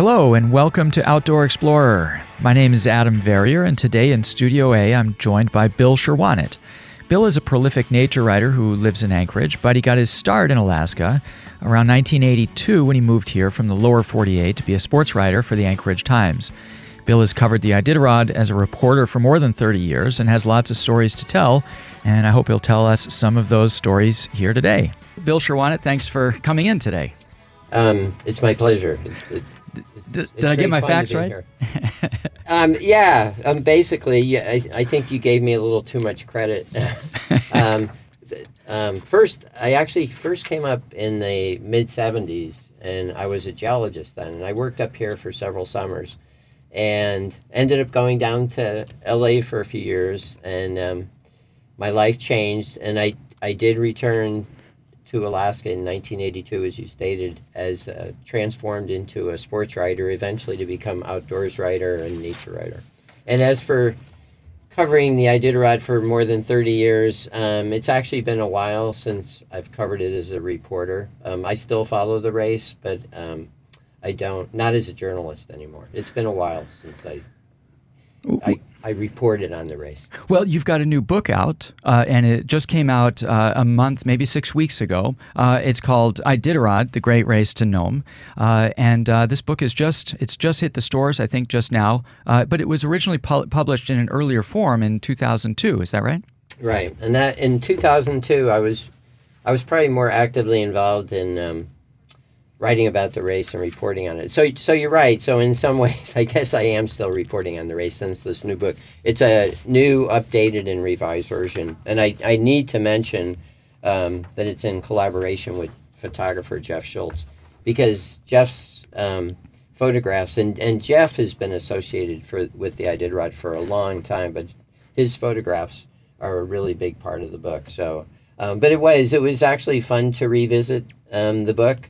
Hello and welcome to Outdoor Explorer. My name is Adam Verrier, and today in Studio A I'm joined by Bill Sherwonet. Bill is a prolific nature writer who lives in Anchorage, but he got his start in Alaska around 1982 when he moved here from the lower 48 to be a sports writer for the Anchorage Times. Bill has covered the Iditarod as a reporter for more than 30 years and has lots of stories to tell, and I hope he'll tell us some of those stories here today. Bill Sherwonet, thanks for coming in today. It's my pleasure. Did I get my facts right? Basically, I think you gave me a little too much credit. First, I actually came up in the mid-'70s, and I was a geologist then, and I worked up here for several summers, and ended up going down to L.A. for a few years, and my life changed, and I did return to Alaska in 1982, as you stated, as transformed into a sports writer, eventually to become outdoors writer and nature writer. And as for covering the Iditarod for more than 30 years, it's actually been a while since I've covered it as a reporter. I still follow the race, but not as a journalist anymore. It's been a while since I reported on the race. Well, you've got a new book out, and it just came out a month, maybe 6 weeks ago. It's called Iditarod: The Great Race to Nome, and this book it's just hit the stores, I think, just now. But it was originally published in an earlier form in 2002. Is that right? Right, and that in 2002, I was probably more actively involved in writing about the race and reporting on it. So you're right. So in some ways, I guess I am still reporting on the race since this new book. It's a new, updated, and revised version. And I need to mention that it's in collaboration with photographer Jeff Schultz, because Jeff's photographs, and Jeff has been associated with the Iditarod for a long time, but his photographs are a really big part of the book. So, but it was actually fun to revisit the book.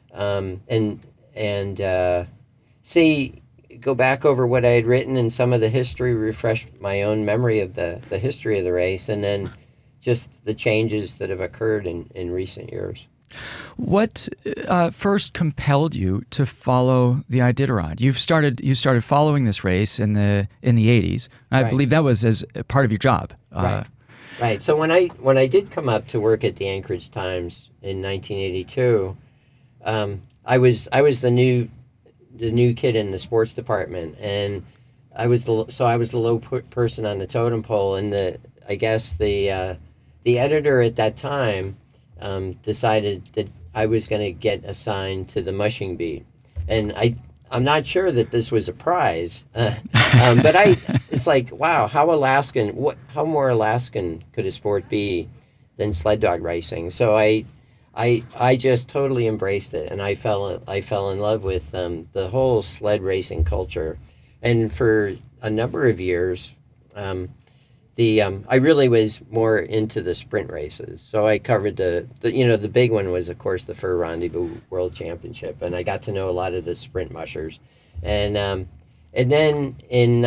Go back over what I had written and some of the history, refresh my own memory of the history of the race, and then just the changes that have occurred in recent years. What first compelled you to follow the Iditarod? You started following this race in the 80s. I believe that was as part of your job. Right. So when I did come up to work at the Anchorage Times in 1982. I was the new kid in the sports department, and I was the low person on the totem pole, and the editor at that time decided that I was going to get assigned to the mushing beat, and I'm not sure that this was a prize, but it's like, wow, how more Alaskan could a sport be than sled dog racing? So I just totally embraced it, and I fell in love with the whole sled racing culture, and for a number of years, I really was more into the sprint races. So I covered the big one was, of course, the Fur Rendezvous World Championship, and I got to know a lot of the sprint mushers, and then in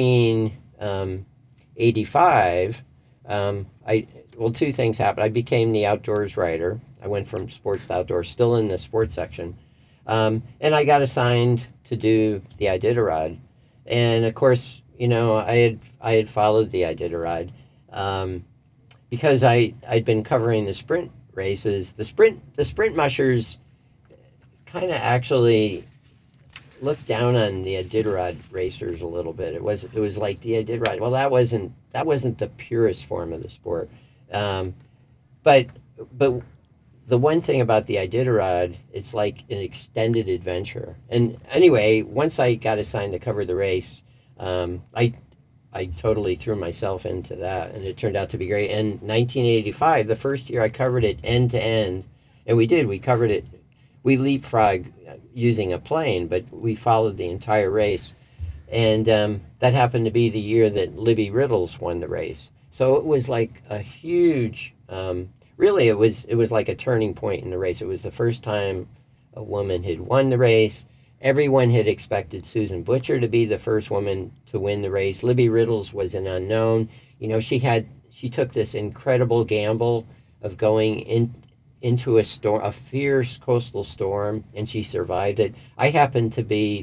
1985, two things happened. I became the outdoors writer. I went from sports to outdoors, still in the sports section. And I got assigned to do the Iditarod. And of course, I had followed the Iditarod because I'd been covering the sprint races. The sprint mushers kind of actually looked down on the Iditarod racers a little bit. It was like the Iditarod. Well, that wasn't the purest form of the sport. But the one thing about the Iditarod, it's like an extended adventure. And anyway, once I got assigned to cover the race, I totally threw myself into that, and it turned out to be great. And 1985, the first year I covered it end to end, and we covered it. We leapfrogged using a plane, but we followed the entire race. And that happened to be the year that Libby Riddles won the race. So it was like a huge... Really, it was like a turning point in the race. It was the first time a woman had won the race. Everyone had expected Susan Butcher to be the first woman to win the race. Libby Riddles was an unknown. She took this incredible gamble of going into a fierce coastal storm, and she survived it. I happened to be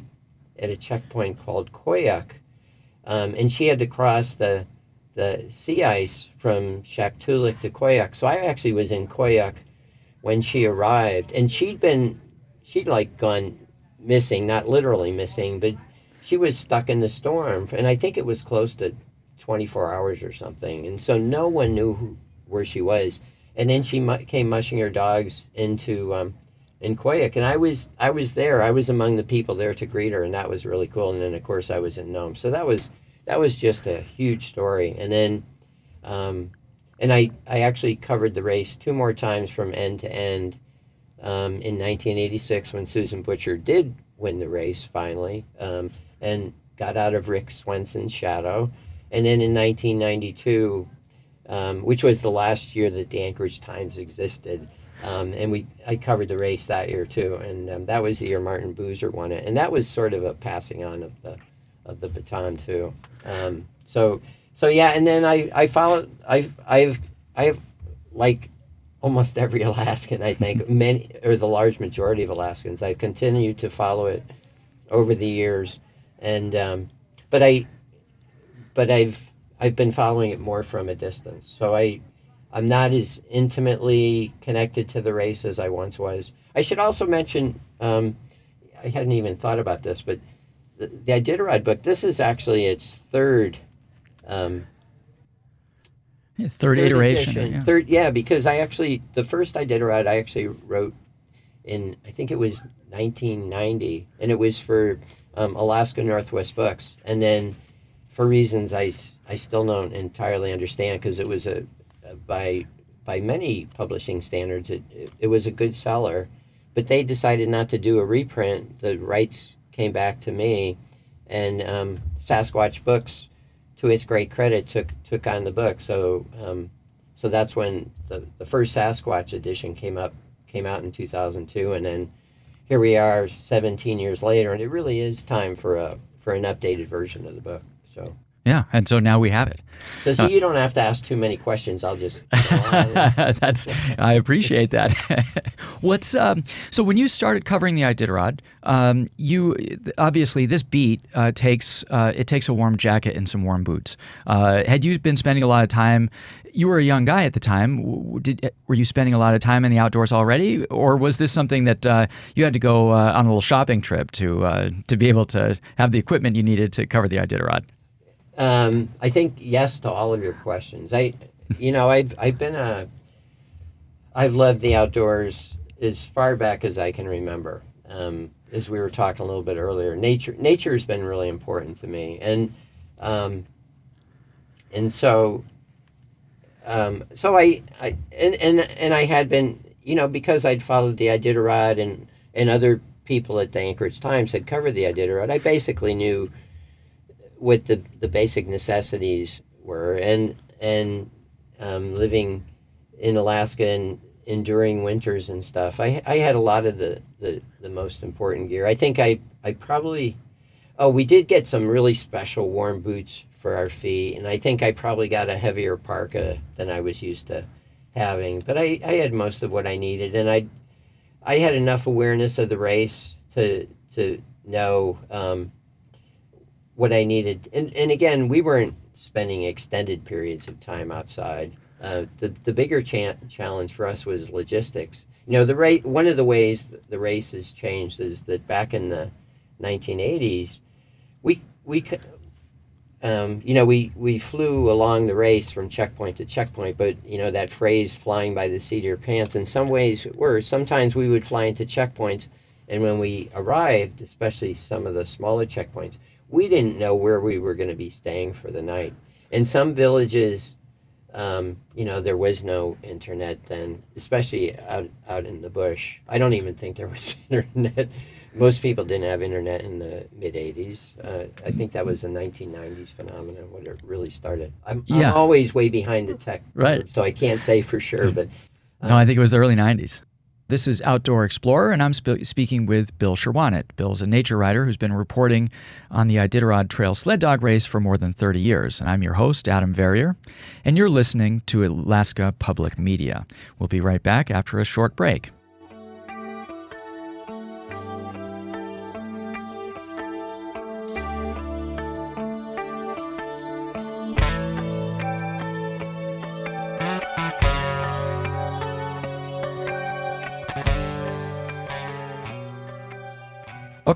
at a checkpoint called Koyuk, and she had to cross the sea ice from Shaktoolik to Koyuk. So I actually was in Koyuk when she arrived, and she'd like gone missing, not literally missing, but she was stuck in the storm, and I think it was close to 24 hours or something, and so no one knew where she was. And then she came mushing her dogs into in Koyuk, and I was there. I was among the people there to greet her, and that was really cool. And then of course I was in Nome, so that was just a huge story. And then and I actually covered the race two more times from end to end in 1986 when Susan Butcher did win the race finally and got out of Rick Swenson's shadow. And then in 1992, which was the last year that the Anchorage Times existed, and I covered the race that year too, and that was the year Martin Boozer won it, and that was sort of a passing on of the baton too. So yeah, and then I followed. I've like almost every Alaskan, I think, many or the large majority of Alaskans. I've continued to follow it over the years, and but I've been following it more from a distance. So I'm not as intimately connected to the race as I once was. I should also mention, I hadn't even thought about this, but the Iditarod book, this is actually its third iteration. Edition. Because the first Iditarod I actually wrote in, I think it was 1990, and it was for Alaska Northwest Books. And then for reasons I still don't entirely understand, because it was by many publishing standards, it was a good seller, but they decided not to do a reprint. The rights came back to me, and Sasquatch Books, to its great credit, took on the book. So that's when the first Sasquatch edition came out in 2002, and then here we are 17 years later, and it really is time for an updated version of the book. So yeah, and so now we have it. So you don't have to ask too many questions. I'll just. I appreciate that. So when you started covering the Iditarod, you obviously this beat takes a warm jacket and some warm boots. Had you been spending a lot of time? You were a young guy at the time. Were you spending a lot of time in the outdoors already, or was this something that you had to go on a little shopping trip to be able to have the equipment you needed to cover the Iditarod? I think yes to all of your questions. I've loved the outdoors as far back as I can remember. As we were talking a little bit earlier, nature has been really important to me, and so I had been, because I'd followed the Iditarod and other people at the Anchorage Times had covered the Iditarod, I basically knew what the basic necessities were, and living in Alaska and enduring winters and stuff, I had a lot of the most important gear. I think I probably, we did get some really special warm boots for our feet, and I think I probably got a heavier parka than I was used to having, but I had most of what I needed, and I had enough awareness of the race to know what I needed. And again, we weren't spending extended periods of time outside. The bigger challenge for us was logistics. One of the ways the race has changed is that back in the 1980s, we flew along the race from checkpoint to checkpoint, but that phrase "flying by the seat of your pants" in some ways sometimes we would fly into checkpoints, and when we arrived, especially some of the smaller checkpoints, we didn't know where we were going to be staying for the night. In some villages, there was no internet then, especially out in the bush. I don't even think there was internet. Most people didn't have internet in the mid-'80s. I think that was a 1990s phenomenon when it really started. I'm always way behind the tech, right? So I can't say for sure, but no, I think it was the early 90s. This is Outdoor Explorer, and I'm speaking with Bill Sherwonet. Bill's a nature writer who's been reporting on the Iditarod Trail sled dog race for more than 30 years. And I'm your host, Adam Verrier, and you're listening to Alaska Public Media. We'll be right back after a short break.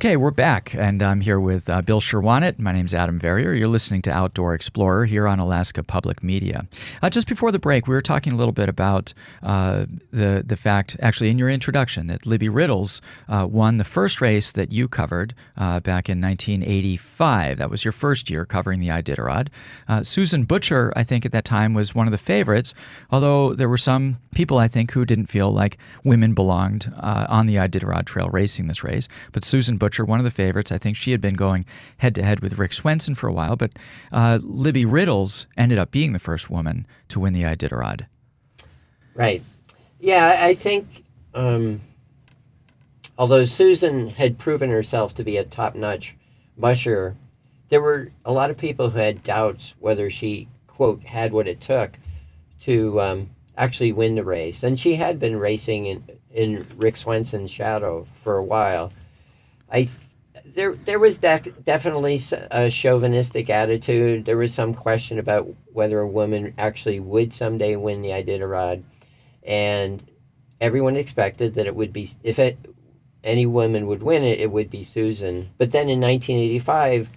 Okay, we're back, and I'm here with Bill Sherwanett. My name's Adam Verrier. You're listening to Outdoor Explorer here on Alaska Public Media. Just before the break, we were talking a little bit about the fact, actually in your introduction, that Libby Riddles won the first race that you covered back in 1985. That was your first year covering the Iditarod. Susan Butcher, I think at that time, was one of the favorites, although there were some people, I think, who didn't feel like women belonged on the Iditarod Trail racing this race. But Susan Butcher, one of the favorites, I think she had been going head-to-head with Rick Swenson for a while, but Libby Riddles ended up being the first woman to win the Iditarod. Right. Yeah, I think, although Susan had proven herself to be a top-notch musher, there were a lot of people who had doubts whether she, quote, had what it took to actually win the race. And she had been racing in Rick Swenson's shadow for a while. There was definitely a chauvinistic attitude. There was some question about whether a woman actually would someday win the Iditarod, and everyone expected that it would be, any woman would win it, it would be Susan. But then in 1985,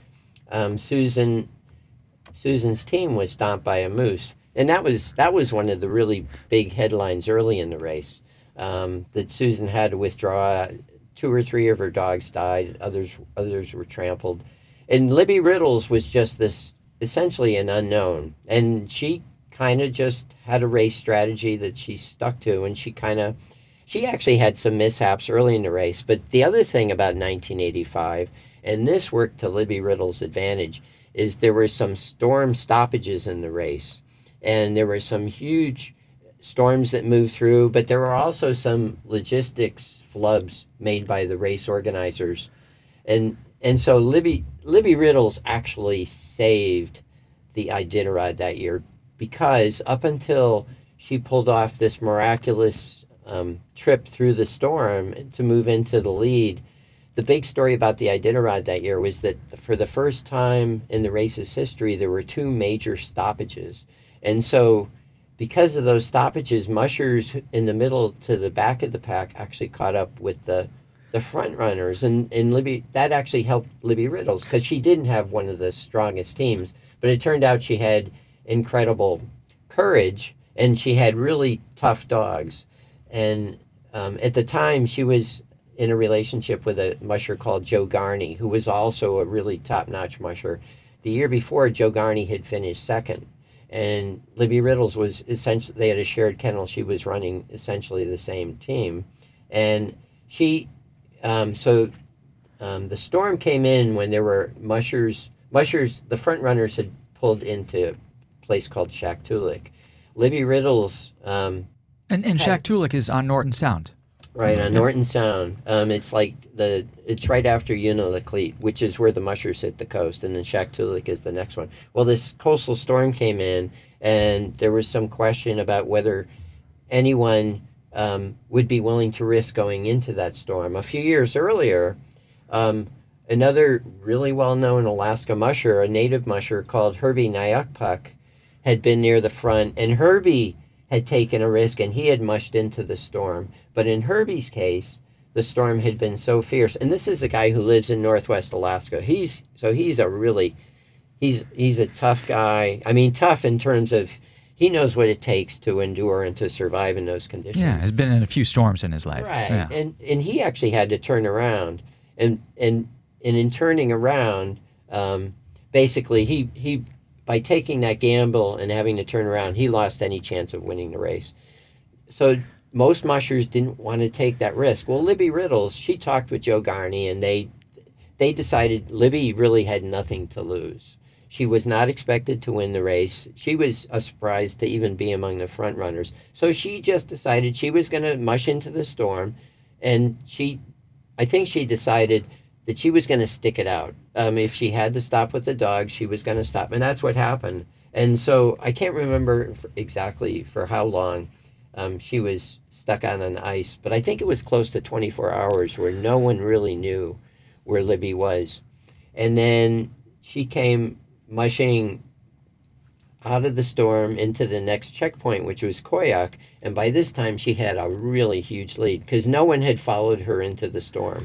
Susan's team was stomped by a moose, and that was one of the really big headlines early in the race. That Susan had to withdraw. 2 or 3 of her dogs died. Others were trampled. And Libby Riddles was just this, essentially an unknown. And she kind of just had a race strategy that she stuck to. And she actually had some mishaps early in the race. But the other thing about 1985, and this worked to Libby Riddles' advantage, is there were some storm stoppages in the race. And there were some huge storms that moved through, but there were also some logistics flubs made by the race organizers. And so Libby Riddles actually saved the Iditarod that year, because up until she pulled off this miraculous trip through the storm to move into the lead, the big story about the Iditarod that year was that for the first time in the race's history, there were 2 major stoppages. And so because of those stoppages, mushers in the middle to the back of the pack actually caught up with the front runners. And Libby, that actually helped Libby Riddles, because she didn't have one of the strongest teams. But it turned out she had incredible courage, and she had really tough dogs. And at the time, she was in a relationship with a musher called Joe Garney, who was also a really top-notch musher. The year before, Joe Garney had finished second. And Libby Riddles was essentially, they had a shared kennel. She was running essentially the same team. And the storm came in when there were mushers, the front runners had pulled into a place called Shaktoolik. Libby Riddles. And Shaktoolik is on Norton Sound. Right, on Norton Sound. It's right after Unalakleet, which is where the mushers hit the coast, and then Shaktoolik is the next one. Well, this coastal storm came in, and there was some question about whether anyone would be willing to risk going into that storm. A few years earlier, another really well-known Alaska musher, a native musher called Herbie Nyakpuk, had been near the front, and Herbie had taken a risk, and he had mushed into the storm. But in Herbie's case, the storm had been so fierce. And this is a guy who lives in Northwest Alaska. He's a tough guy. I mean, tough in terms of he knows what it takes to endure and to survive in those conditions. Yeah, has been in a few storms in his life. Right. Yeah. And he actually had to turn around. And in turning around, basically he by taking that gamble and having to turn around, he lost any chance of winning the race. So most mushers didn't want to take that risk. Well, Libby Riddles, she talked with Joe Garney, and they decided Libby really had nothing to lose. She was not expected to win the race. She was a surprise to even be among the front runners. So she just decided she was going to mush into the storm, and I think she decided that she was going to stick it out. If she had to stop with the dog, she was going to stop. And that's what happened. And so I can't remember exactly for how long she was stuck on an ice, but I think it was close to 24 hours where no one really knew where Libby was. And then she came mushing out of the storm into the next checkpoint, which was Koyak. And by this time, she had a really huge lead because no one had followed her into the storm.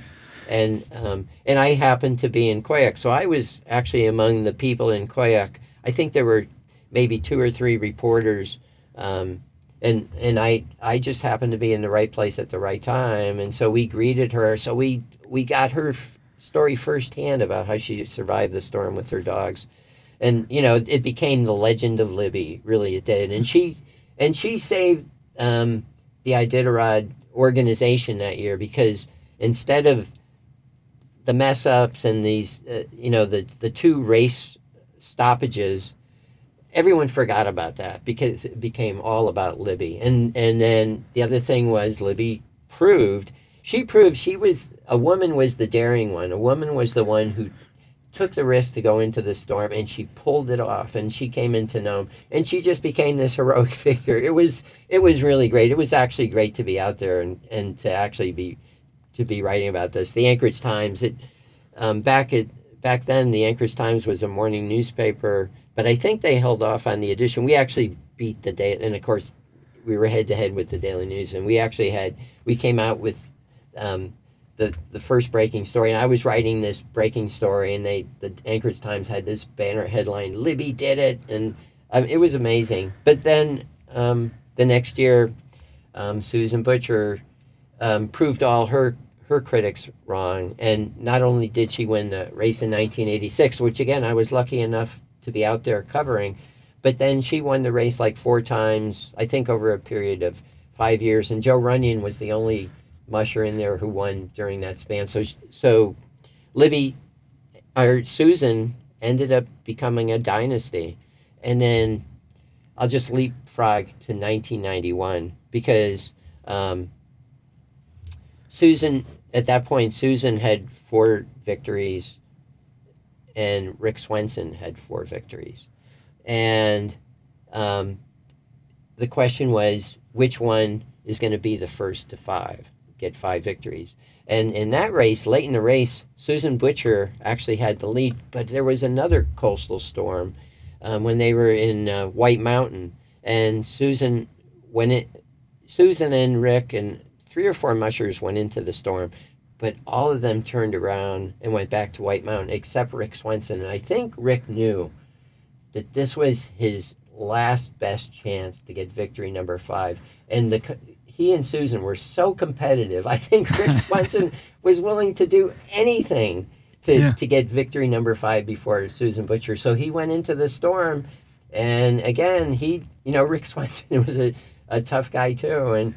And I happened to be in Koyuk, so I was actually among the people in Koyuk. I think there were maybe 2 or 3 reporters, and I just happened to be in the right place at the right time, and so we greeted her. So we got her story firsthand about how she survived the storm with her dogs, and it became the legend of Libby. Really, it did, and she saved the Iditarod organization that year, because instead of the mess ups and these, the 2 race stoppages, everyone forgot about that because it became all about Libby. And then the other thing was Libby proved she was a woman, was the daring one. A woman was the one who took the risk to go into the storm, and she pulled it off, and she came into Nome, and she just became this heroic figure. It was really great. It was actually great to be out there and to actually be writing about this. The Anchorage Times, back then the Anchorage Times was a morning newspaper, but I think they held off on the edition. We actually beat the day, and of course we were head to head with the Daily News, and we came out with the first breaking story, and I was writing this breaking story, and the Anchorage Times had this banner headline, "Libby did it," and it was amazing. But then the next year, Susan Butcher proved all her critics wrong, and not only did she win the race in 1986, which again I was lucky enough to be out there covering, but then she won the race like 4 times, I think over a period of 5 years, and Joe Runyon was the only musher in there who won during that span. So Libby, or Susan, ended up becoming a dynasty. And then I'll just leapfrog to 1991, because Susan, at that point, Susan had 4 victories, and Rick Swenson had 4 victories. And the question was, which one is going to be the first to get 5 victories? And in that race, late in the race, Susan Butcher actually had the lead, but there was another coastal storm when they were in White Mountain, and Susan and Rick and 3 or 4 mushers went into the storm, but all of them turned around and went back to White Mountain, except Rick Swenson. And I think Rick knew that this was his last best chance to get victory number 5. And he and Susan were so competitive. I think Rick Swenson was willing to do anything to get victory number 5 before Susan Butcher. So he went into the storm, and again, Rick Swenson was a tough guy too,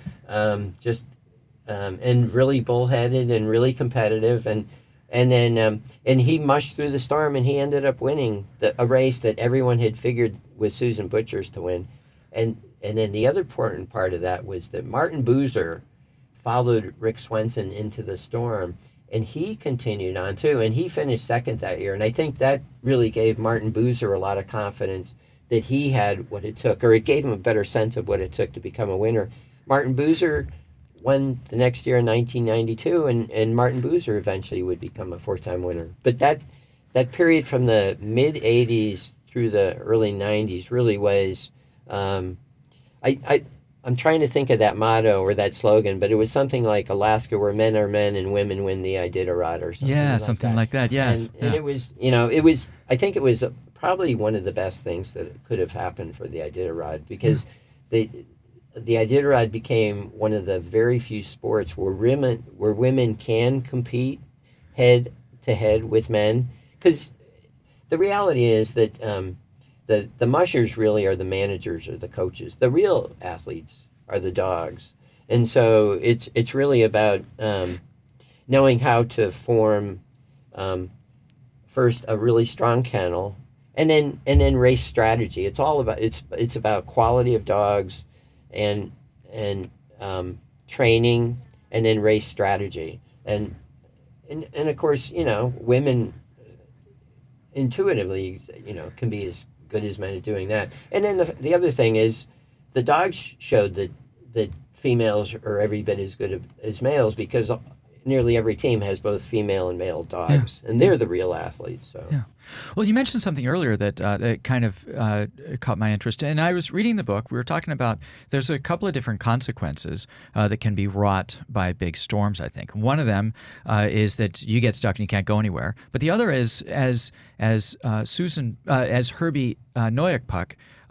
and really bullheaded and really competitive, and then he mushed through the storm, and he ended up winning a race that everyone had figured was Susan Butcher's to win. And then the other important part of that was that Martin Boozer followed Rick Swenson into the storm, and he continued on too, and he finished second that year. And I think that really gave Martin Boozer a lot of confidence that he had what it took, or it gave him a better sense of what it took to become a winner. Martin Boozer won the next year in 1992, and Martin Boozer eventually would become a 4-time winner. But that period from the mid-'80s through the early '90s really was, I'm trying to think of that motto or that slogan, but it was something like Alaska, where men are men and women win the Iditarod, or something. Yeah, something like that. Yes, and it was, I think it was probably one of the best things that could have happened for the Iditarod, because the Iditarod became one of the very few sports where women can compete head to head with men. Because the reality is that the mushers really are the managers or the coaches. The real athletes are the dogs, and so it's really about knowing how to form first a really strong kennel, and then race strategy. It's all about it's about quality of dogs, and training, and then race strategy, and of course, women intuitively, can be as good as men at doing that. And then the other thing is, the dogs showed that females are every bit as good as males, because nearly every team has both female and male dogs, and they're the real athletes. So. Yeah. Well, you mentioned something earlier that kind of caught my interest. And I was reading the book. We were talking about there's a couple of different consequences that can be wrought by big storms, I think. One of them is that you get stuck and you can't go anywhere. But the other is, as Herbie Noyakpuck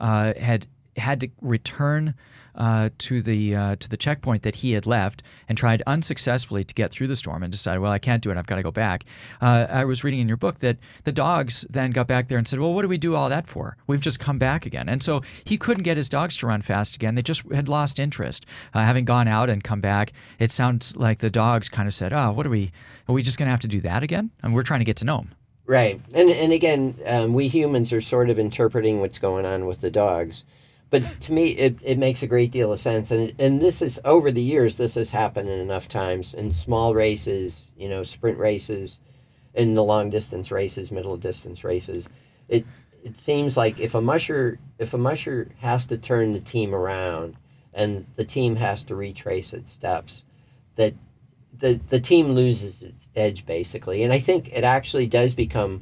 had to return to the checkpoint that he had left and tried unsuccessfully to get through the storm and decided, well, I can't do it. I've got to go back. I was reading in your book that the dogs then got back there and said, well, what do we do all that for? We've just come back again. And so he couldn't get his dogs to run fast again. They just had lost interest. Having gone out and come back, it sounds like the dogs kind of said, oh, are we just going to have to do that again? And we're trying to get to know them. Right. And again, we humans are sort of interpreting what's going on with the dogs. But to me, it makes a great deal of sense. And this is, over the years, this has happened enough times in small races, sprint races, in the long distance races, middle distance races. It seems like if a musher has to turn the team around and the team has to retrace its steps, that the team loses its edge, basically. And I think it actually does become,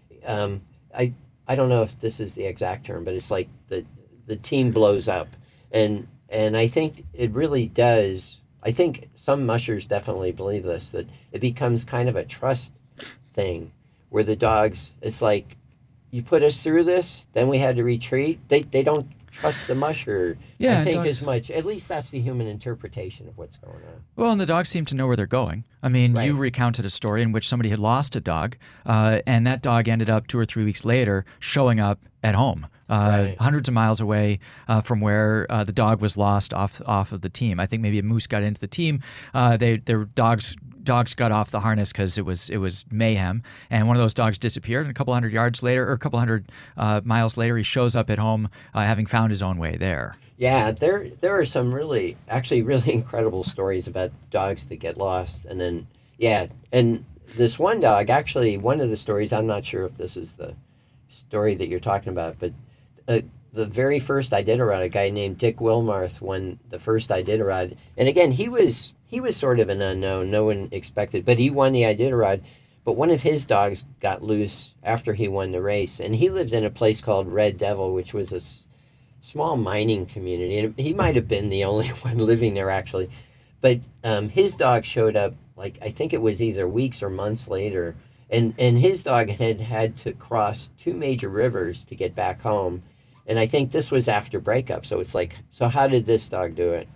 I don't know if this is the exact term, but it's like the team blows up. And I think it really does. I think some mushers definitely believe this, that it becomes kind of a trust thing where the dogs, it's like, you put us through this, then we had to retreat. They don't trust the musher, I think, dogs, as much. At least that's the human interpretation of what's going on. Well, and the dogs seem to know where they're going. I mean, right. You recounted a story in which somebody had lost a dog, and that dog ended up 2 or 3 weeks later showing up at home. Right. Hundreds of miles away from where the dog was lost off of the team. I think maybe a moose got into the team. Their dogs got off the harness because it was mayhem, and one of those dogs disappeared. And a couple hundred yards later, or a couple hundred miles later, he shows up at home, having found his own way there. Yeah, there are some really incredible stories about dogs that get lost, and then and this one dog, actually, one of the stories, I'm not sure if this is the story that you're talking about, but the very first Iditarod, a guy named Dick Wilmarth won the first Iditarod, and again, he was sort of an unknown, no one expected, but he won the Iditarod. But one of his dogs got loose after he won the race, and he lived in a place called Red Devil, which was a small mining community, and he might have been the only one living there, actually. But his dog showed up, like, I think it was either weeks or months later, and his dog had to cross 2 major rivers to get back home. And I think this was after breakup, so it's like, so how did this dog do it?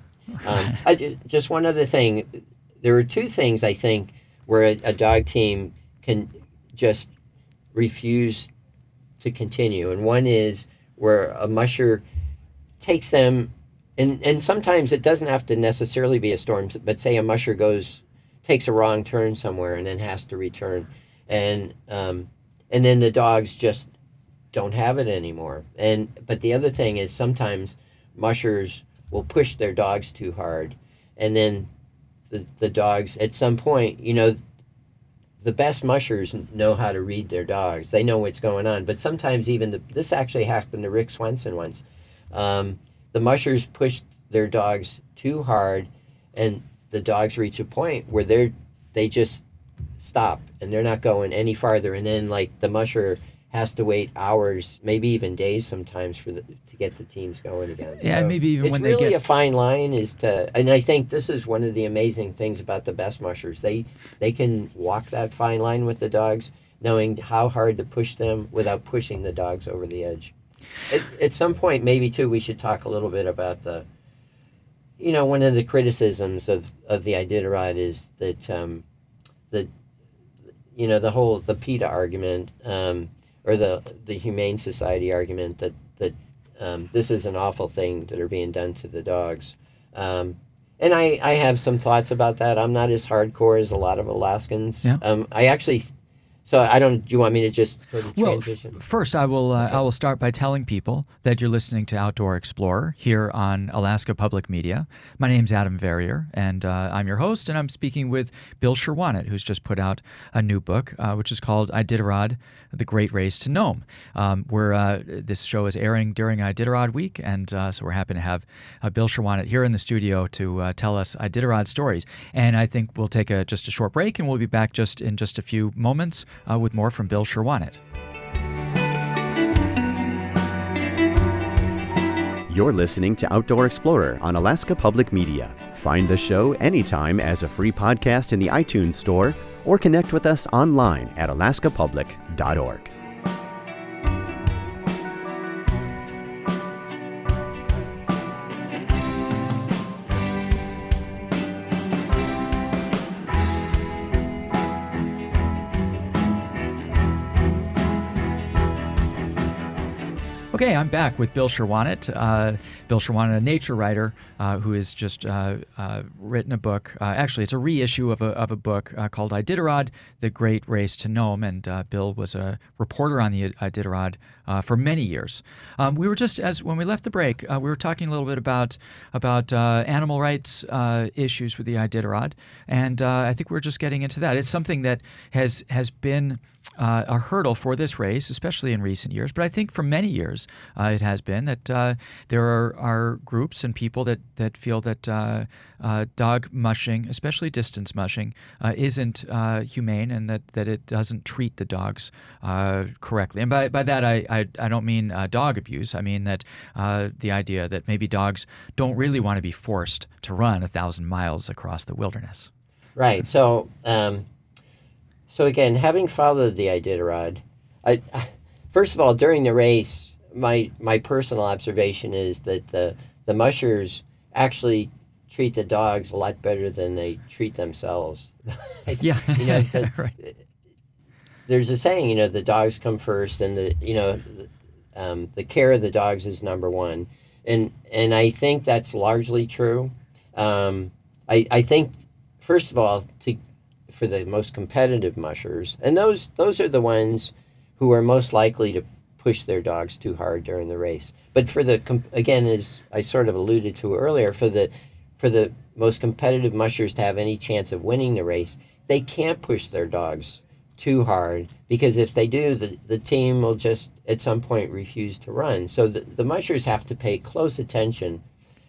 Just one other thing. There are 2 things, I think, where a dog team can just refuse to continue. And one is where a musher takes them, and sometimes it doesn't have to necessarily be a storm, but say a musher takes a wrong turn somewhere and then has to return. And then the dogs just don't have it anymore. But the other thing is sometimes mushers will push their dogs too hard, and then the dogs, at some point, the best mushers know how to read their dogs. They know what's going on. But sometimes even this actually happened to Rick Swenson once. The mushers pushed their dogs too hard, and the dogs reach a point where they just stop and they're not going any farther. And then, like, the musher has to wait hours, maybe even days sometimes to get the teams going again. Yeah, so maybe even when they get... It's really a fine line and I think this is one of the amazing things about the best mushers. They can walk that fine line with the dogs, knowing how hard to push them without pushing the dogs over the edge. At some point, maybe, too, we should talk a little bit about one of the criticisms of the Iditarod is that, the PETA argument, or the Humane Society argument that this is an awful thing that are being done to the dogs. And I have some thoughts about that. I'm not as hardcore as a lot of Alaskans. Yeah. I actually So I don't. Do you want me to just sort of Well, transition? first I will start by telling people that you're listening to Outdoor Explorer here on Alaska Public Media. My name's Adam Verrier, and I'm your host, and I'm speaking with Bill Sherwonet, who's just put out a new book, which is called Iditarod: The Great Race to Nome. This show is airing during Iditarod week, and so we're happy to have Bill Sherwonet here in the studio to tell us Iditarod stories. And I think we'll take just a short break, and we'll be back in just a few moments with more from Bill Sherwonet. You're listening to Outdoor Explorer on Alaska Public Media. Find the show anytime as a free podcast in the iTunes Store or connect with us online at alaskapublic.org. Okay, I'm back with Bill Sherwonet. Bill Sherwonet, a nature writer who has just written a book. Actually, it's a reissue of a book called Iditarod: The Great Race to Nome. And Bill was a reporter on the Iditarod for many years. We were just, when we left the break, we were talking a little bit about animal rights issues with the Iditarod, and I think we're just getting into that. It's something that has been a hurdle for this race, especially in recent years. But I think for many years it has been that there are groups and people that feel that dog mushing, especially distance mushing, isn't humane, and that it doesn't treat the dogs correctly. And by that I don't mean dog abuse. I mean that the idea that maybe dogs don't really want to be forced to run 1,000 miles across the wilderness. Right. So again, having followed the Iditarod, first of all, during the race, my personal observation is that the mushers actually treat the dogs a lot better than they treat themselves. Yeah, right. There's a saying, the dogs come first, and the care of the dogs is number one, and I think that's largely true. I think, first of all, for the most competitive mushers, and those are the ones who are most likely to push their dogs too hard during the race. But again, as I sort of alluded to earlier, for the most competitive mushers to have any chance of winning the race, they can't push their dogs too hard, because if they do, the team will just at some point refuse to run. So the mushers have to pay close attention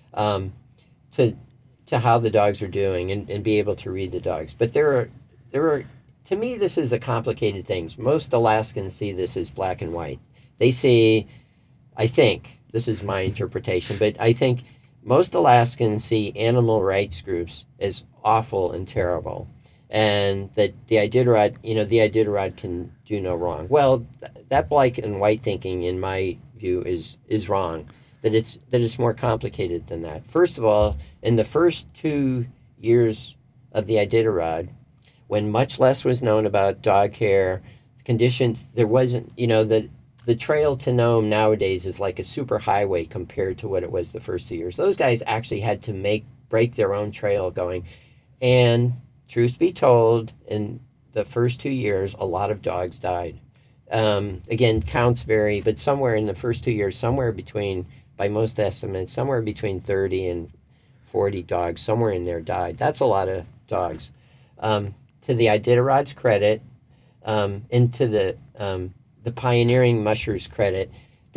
to how the dogs are doing and be able to read the dogs. But there are, to me, this is a complicated thing. Most Alaskans see this as black and white. They see, I think, this is my interpretation, but I think most Alaskans see animal rights groups as awful and terrible, and that the Iditarod can do no wrong. Well, that black and white thinking, in my view, is wrong. That it's more complicated than that. First of all, in the first 2 years of the Iditarod, when much less was known about dog care conditions, there wasn't, the trail to Nome nowadays is like a super highway compared to what it was the first 2 years. Those guys actually had to break their own trail going. And truth be told, in the first 2 years, a lot of dogs died. Again, counts vary, but somewhere in the first 2 years, by most estimates, somewhere between 30 and 40 dogs, somewhere in there died. That's a lot of dogs. To the Iditarod's credit, and to the pioneering mushers' credit,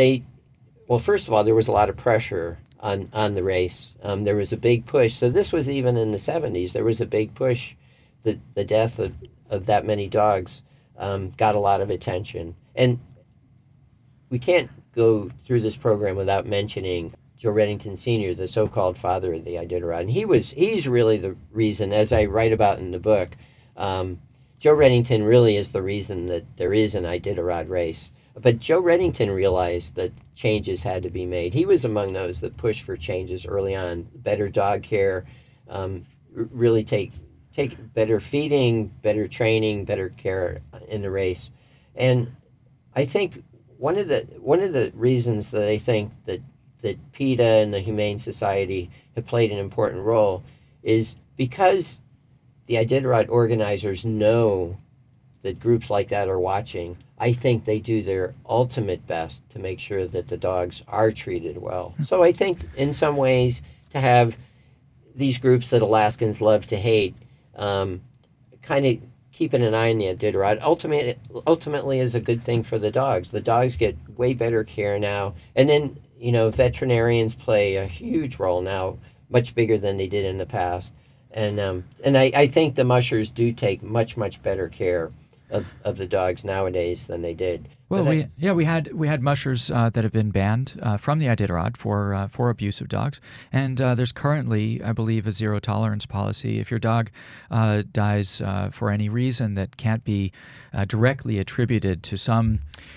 first of all, there was a lot of pressure on the race. There was a big push. So this was even in the 70s. There was a big push. The death of that many dogs got a lot of attention. And we can't go through this program without mentioning Joe Redington Sr., the so-called father of the Iditarod. And he's really the reason, as I write about in the book, Joe Redington really is the reason that there is an Iditarod race. But Joe Redington realized that changes had to be made. He was among those that pushed for changes early on. Better dog care, really take better feeding, better training, better care in the race. And I think one of the reasons that I think that PETA and the Humane Society have played an important role is because the Iditarod organizers know that groups like that are watching, I think they do their ultimate best to make sure that the dogs are treated well. So I think in some ways to have these groups that Alaskans love to hate, kind of keeping an eye on the Iditarod ultimately is a good thing for the dogs. The dogs get way better care now. And then, veterinarians play a huge role now, much bigger than they did in the past. And I think the mushers do take much, much better care of the dogs nowadays than they did. Well, we had mushers that have been banned from the Iditarod for abuse of dogs, and there's currently, I believe, a zero tolerance policy. If your dog dies for any reason that can't be directly attributed to some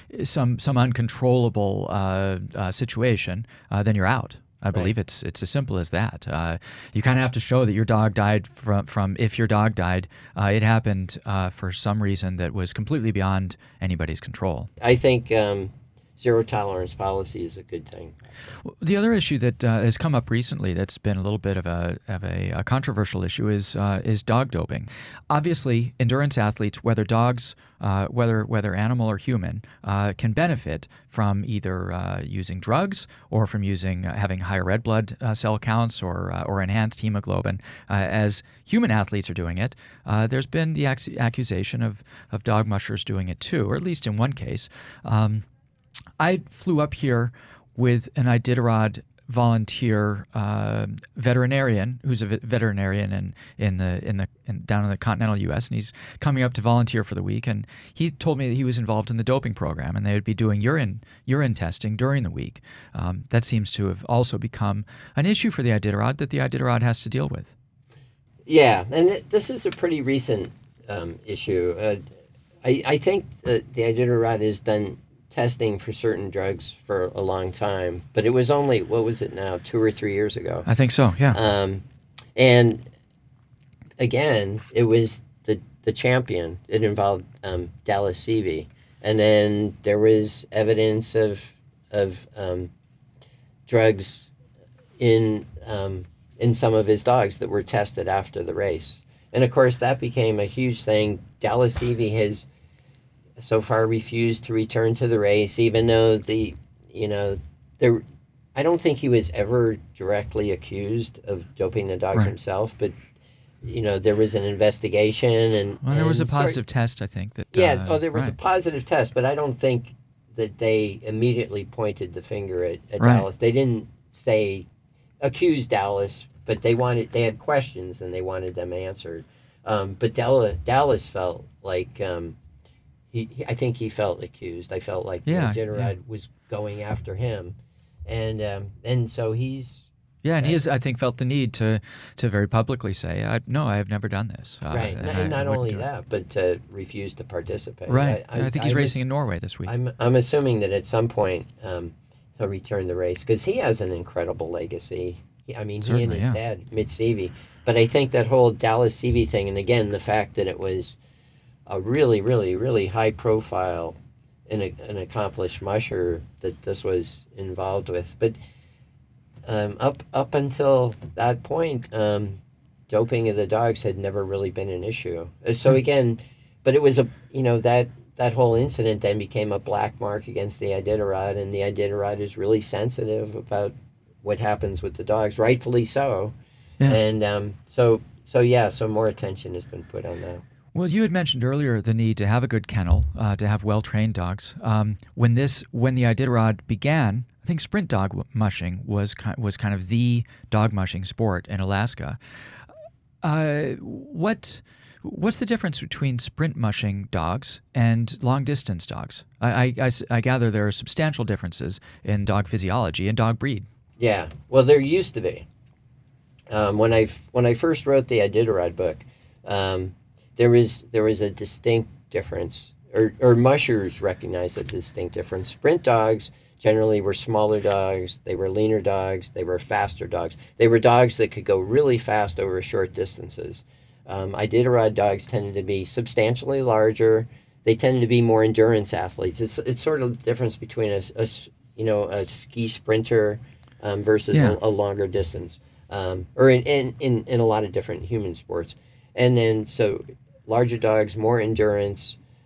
uncontrollable situation, then you're out. I believe it's as simple as that. You kind of have to show that your dog died from if your dog died, it happened for some reason that was completely beyond anybody's control. I think zero tolerance policy is a good thing. The other issue that has come up recently that's been a little bit of a controversial issue is dog doping. Obviously, endurance athletes, whether dogs, whether animal or human, can benefit from either using drugs or from having higher red blood cell counts or enhanced hemoglobin. As human athletes are doing it, there's been the accusation of dog mushers doing it too, or at least in one case. I flew up here with an Iditarod volunteer veterinarian who's a veterinarian down in the continental U.S., and he's coming up to volunteer for the week. And he told me that he was involved in the doping program, and they would be doing urine testing during the week. That seems to have also become an issue for the Iditarod that the Iditarod has to deal with. Yeah, and this is a pretty recent issue. I think that the Iditarod has done testing for certain drugs for a long time, but it was only, what was it now, 2 or 3 years ago? I think so, yeah. And again, it was the champion. It involved Dallas Seavey. And then there was evidence of drugs in some of his dogs that were tested after the race. And of course, that became a huge thing. Dallas Seavey has so far refused to return to the race, even though I don't think he was ever directly accused of doping the dogs himself, but there was an investigation and there was a positive test, I think that. There was a positive test, but I don't think that they immediately pointed the finger at Dallas. They didn't accuse Dallas, but they had questions and they wanted them answered. But Dallas felt like. I think he felt accused. I felt like Iditarod was going after him, and so he's. Yeah, and he has, I think, felt the need to very publicly say, "No, I have never done this." Right, and not only that, but to refuse to participate. Right, I think he's racing in Norway this week. I'm assuming that at some point he'll return the race because he has an incredible legacy. I mean, he and his dad, Mitch Seavey. But I think that whole Dallas Seavey thing, and again, the fact that it was a really, really, really high-profile and an accomplished musher that this was involved with. But up until that point, doping of the dogs had never really been an issue. So again, but it was that whole incident then became a black mark against the Iditarod, and the Iditarod is really sensitive about what happens with the dogs, rightfully so. Yeah. And so more attention has been put on that. Well, you had mentioned earlier the need to have a good kennel, to have well-trained dogs. When the Iditarod began, I think sprint dog mushing was kind of the dog mushing sport in Alaska. What's the difference between sprint mushing dogs and long-distance dogs? I gather there are substantial differences in dog physiology and dog breed. Yeah, well, there used to be. When I first wrote the Iditarod book. There was a distinct difference, or mushers recognized a distinct difference. Sprint dogs generally were smaller dogs, they were leaner dogs, they were faster dogs. They were dogs that could go really fast over short distances. Iditarod dogs tended to be substantially larger. They tended to be more endurance athletes. It's sort of the difference between a ski sprinter versus a longer distance, or in a lot of different human sports. And then so larger dogs, more endurance,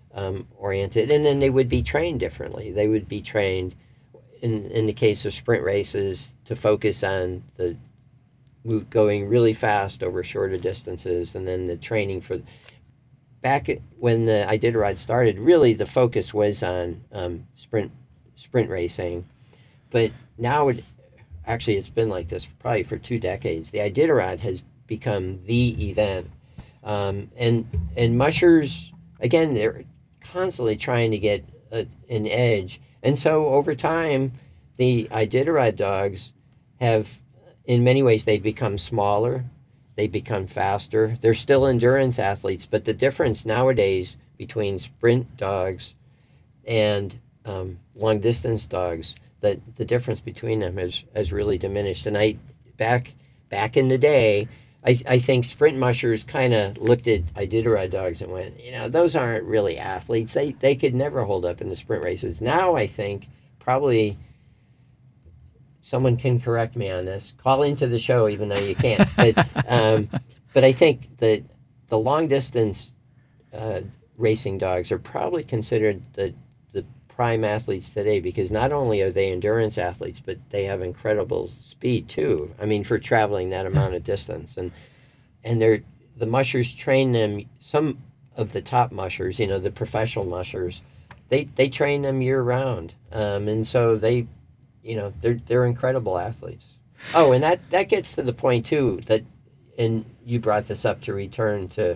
oriented, and then they would be trained differently. They would be trained, in the case of sprint races, to focus on the going really fast over shorter distances, and then the training for. When the Iditarod started, really the focus was on sprint racing, but now it's been like this probably for 2 decades. The Iditarod has become the event, and mushers, again, they're constantly trying to get an edge, and so over time, the Iditarod dogs have, in many ways, they've become smaller. They become faster. They're still endurance athletes, but the difference nowadays between sprint dogs and long distance dogs, the difference between them has really diminished. And back in the day, I think sprint mushers kind of looked at Iditarod dogs and went, those aren't really athletes. They could never hold up in the sprint races. Now I think probably someone can correct me on this. Call into the show, even though you can't. But I think that the long distance racing dogs are probably considered the prime athletes today, because not only are they endurance athletes, but they have incredible speed too. I mean, for traveling that amount of distance, and the mushers train them. Some of the top mushers, the professional mushers, they train them year round, and so they're incredible athletes. Oh, and that gets to the point too, and you brought this up, to return to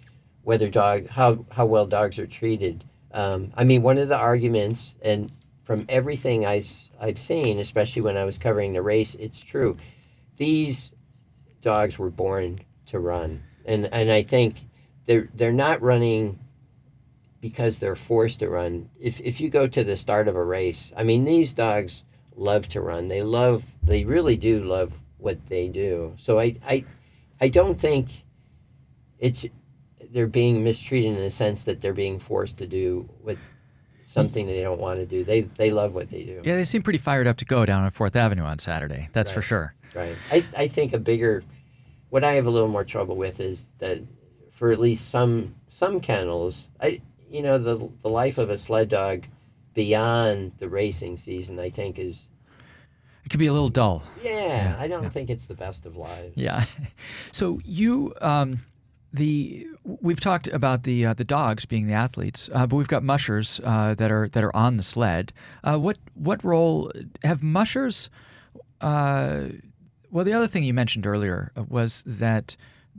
how well dogs are treated. I mean, one of the arguments, and from everything I've seen, especially when I was covering the race, it's true. These dogs were born to run, and I think they're not running because they're forced to run. If you go to the start of a race, I mean, these dogs love to run. They really do love what they do. So I don't think they're being mistreated in the sense that they're being forced to do something that they don't want to do. They love what they do. Yeah, they seem pretty fired up to go down on 4th Avenue on Saturday. That's right, for sure. Right. I think what I have a little more trouble with is that for at least some kennels, the life of a sled dog beyond the racing season, I think, it could be a little dull. Yeah, I don't think it's the best of lives. Yeah. So you, we've talked about the dogs being the athletes, but we've got mushers that are on the sled. What role have mushers? Well, the other thing you mentioned earlier was that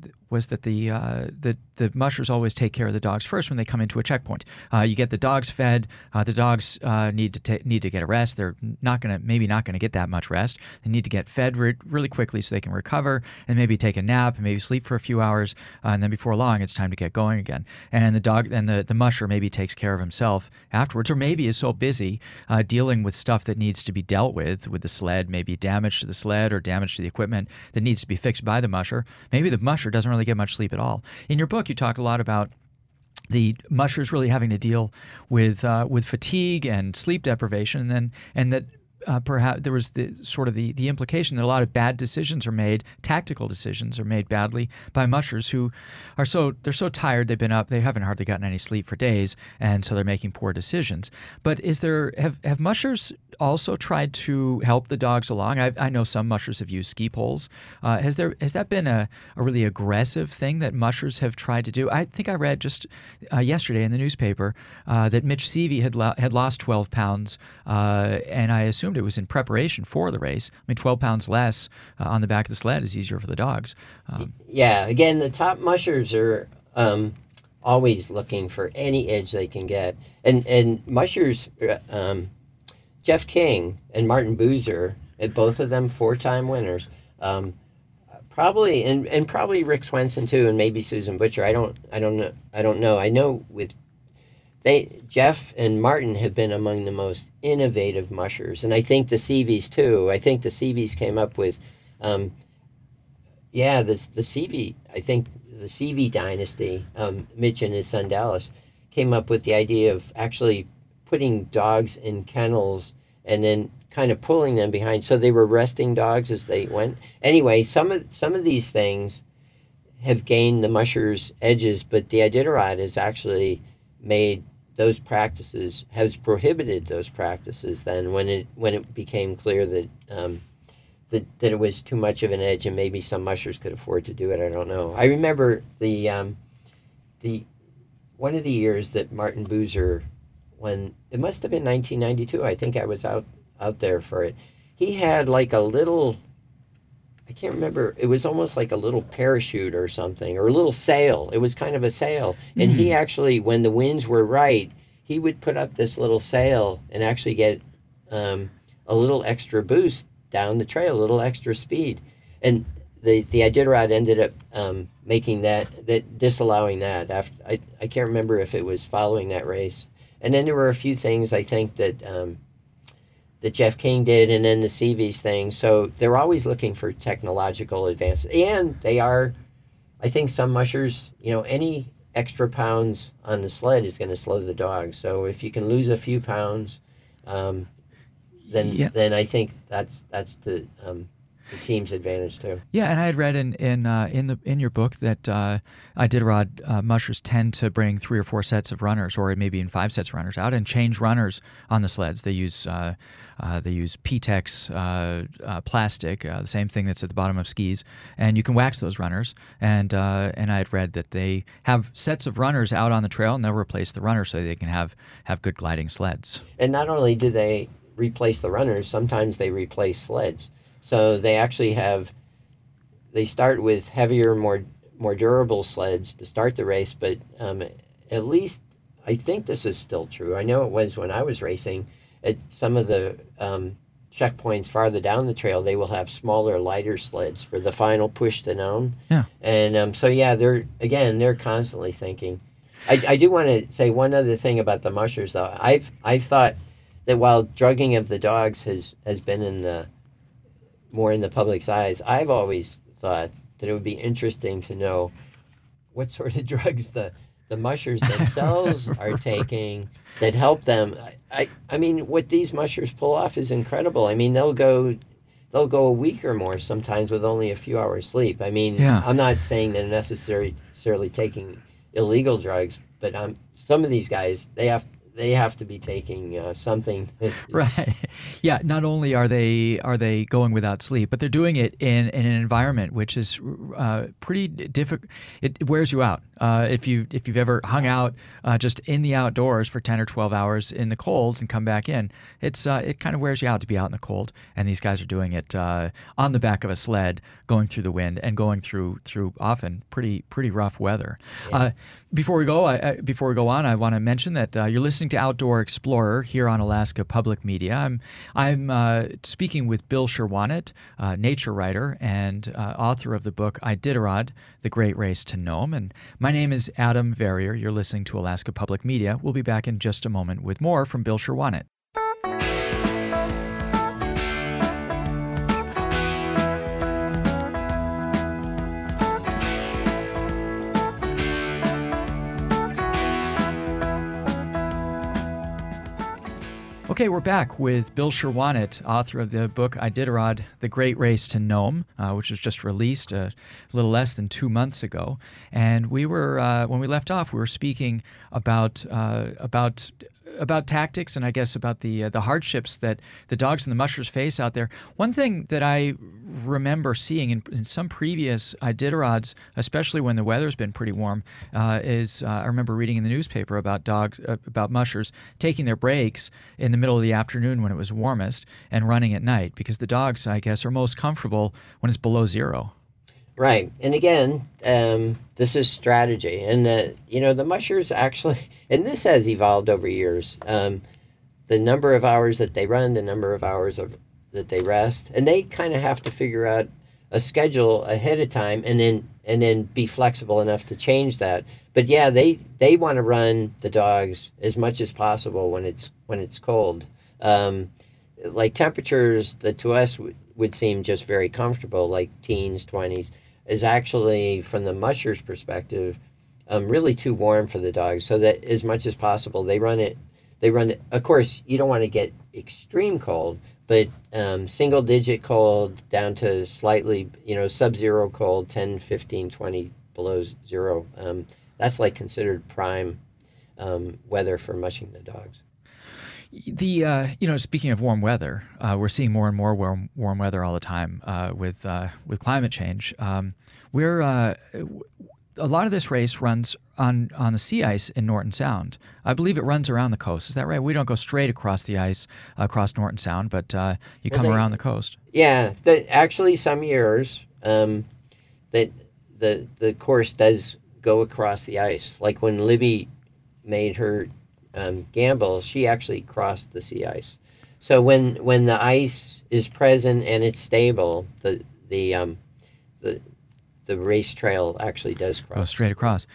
the mushers always take care of the dogs first when they come into a checkpoint. You get the dogs fed. The dogs need to get a rest. They're maybe not gonna get that much rest. They need to get fed really quickly so they can recover and maybe take a nap and maybe sleep for a few hours. And then before long, it's time to get going again. And the musher maybe takes care of himself afterwards, or maybe is so busy dealing with stuff that needs to be dealt with the sled, maybe damage to the sled or damage to the equipment that needs to be fixed by the musher. Maybe the musher doesn't really get much sleep at all. In your book, you talk a lot about the mushers really having to deal with fatigue and sleep deprivation, and that perhaps there was the implication that a lot of bad decisions are made, tactical decisions are made badly by mushers who are so tired, they've been up, they haven't hardly gotten any sleep for days, and so they're making poor decisions. But have mushers also tried to help the dogs along? I know some mushers have used ski poles. Has that been a really aggressive thing that mushers have tried to do? I think I read just yesterday in the newspaper that Mitch Seavey had lost 12 pounds, and I assumed it was in preparation for the race. I mean, 12 pounds less on the back of the sled is easier for the dogs. Yeah, again, the top mushers are always looking for any edge they can get. And mushers, Jeff King and Martin Boozer, both of them 4-time winners, probably, and probably Rick Swenson too, and maybe Susan Butcher. I don't know. I know Jeff and Martin have been among the most innovative mushers, and I think the Seaveys too. I think the Seaveys came up with, the Seavey. I think the Seavey dynasty, Mitch and his son Dallas, came up with the idea of actually putting dogs in kennels and then kind of pulling them behind, so they were resting dogs as they went. Anyway, some of these things have gained the mushers edges, but the Iditarod has actually made those practices, has prohibited those practices then when it became clear that that it was too much of an edge, and maybe some mushers could afford to do it. I don't know. I remember the one of the years that Martin Boozer, when it must have been 1992, I think I was out there for it. He had like a little, I can't remember, it was almost like a little parachute or something, or a little sail. It was kind of a sail. And he actually, when the winds were right, he would put up this little sail and actually get a little extra boost down the trail, a little extra speed. And the Iditarod ended up making that disallowing that. After I can't remember if it was following that race. And then there were a few things I think that that Jeff King did, and then the Seavies thing. So they're always looking for technological advances. And they are, I think some mushers, any extra pounds on the sled is going to slow the dog. So if you can lose a few pounds, then I think that's the team's advantage too. Yeah, and I had read in your book that Iditarod mushers tend to bring 3 or 4 sets of runners, or maybe in 5 sets of runners out, and change runners on the sleds. They use P-Tex plastic, the same thing that's at the bottom of skis, and you can wax those runners. And I had read that they have sets of runners out on the trail, and they'll replace the runners so they can have good gliding sleds. And not only do they replace the runners, sometimes they replace sleds. So they actually they start with heavier, more durable sleds to start the race, but at least I think this is still true. I know it was when I was racing. At some of the checkpoints farther down the trail, they will have smaller, lighter sleds for the final push to Nome. Yeah. And they're constantly thinking. I do want to say one other thing about the mushers, though. I've thought that while drugging of the dogs has been more in the public's eyes, I've always thought that it would be interesting to know what sort of drugs the mushers themselves are taking that help them. I mean, what these mushers pull off is incredible. I mean, they'll go a week or more sometimes with only a few hours sleep. I mean, I'm not saying they're necessarily taking illegal drugs, but some of these guys, they have to be taking something. Right. Yeah. Not only are they going without sleep, but they're doing it in an environment which is pretty difficult. It wears you out. If you've ever hung out just in the outdoors for 10 or 12 hours in the cold and come back in, it kind of wears you out to be out in the cold. And these guys are doing it on the back of a sled, going through the wind and going through often pretty rough weather. Yeah. Before we go on, I want to mention that you're listening to Outdoor Explorer here on Alaska Public Media. I'm speaking with Bill Sherwonet, nature writer and author of the book Iditarod: The Great Race to Nome. And my name is Adam Verrier. You're listening to Alaska Public Media. We'll be back in just a moment with more from Bill Sherwonet. Okay, we're back with Bill Sherwonet, author of the book Iditarod: The Great Race to Nome, which was just released a little less than 2 months ago. And we were, when we left off, we were speaking about tactics and I guess about the hardships that the dogs and the mushers face out there. One thing that I remember seeing in some previous Iditarods, especially when the weather's been pretty warm, is I remember reading in the newspaper about about mushers taking their breaks in the middle of the afternoon when it was warmest and running at night, because the dogs, I guess, are most comfortable when it's below zero. Right. And again, this is strategy. And, the mushers actually, and this has evolved over years, the number of hours that they run, the number of hours that they rest, and they kind of have to figure out a schedule ahead of time and then be flexible enough to change that. But yeah, they want to run the dogs as much as possible when it's cold. Like temperatures that to us would seem just very comfortable, like teens, 20s, is actually, from the musher's perspective, really too warm for the dogs. So that as much as possible, they run it. Of course, you don't want to get extreme cold, but single-digit cold down to slightly, sub-zero cold, 10, 15, 20 below zero. That's like considered prime. weather for mushing the dogs. Speaking of warm weather, we're seeing more and more warm weather all the time with climate change. A lot of this race runs on the sea ice in Norton Sound. I believe it runs around the coast. Is that right? We don't go straight across the ice across Norton Sound, but you come around the coast. Yeah, actually some years that the course does go across the ice. Like when Libby made her gamble, she actually crossed the sea ice. So when the ice is present and it's stable, the race trail actually does cross. Go straight across.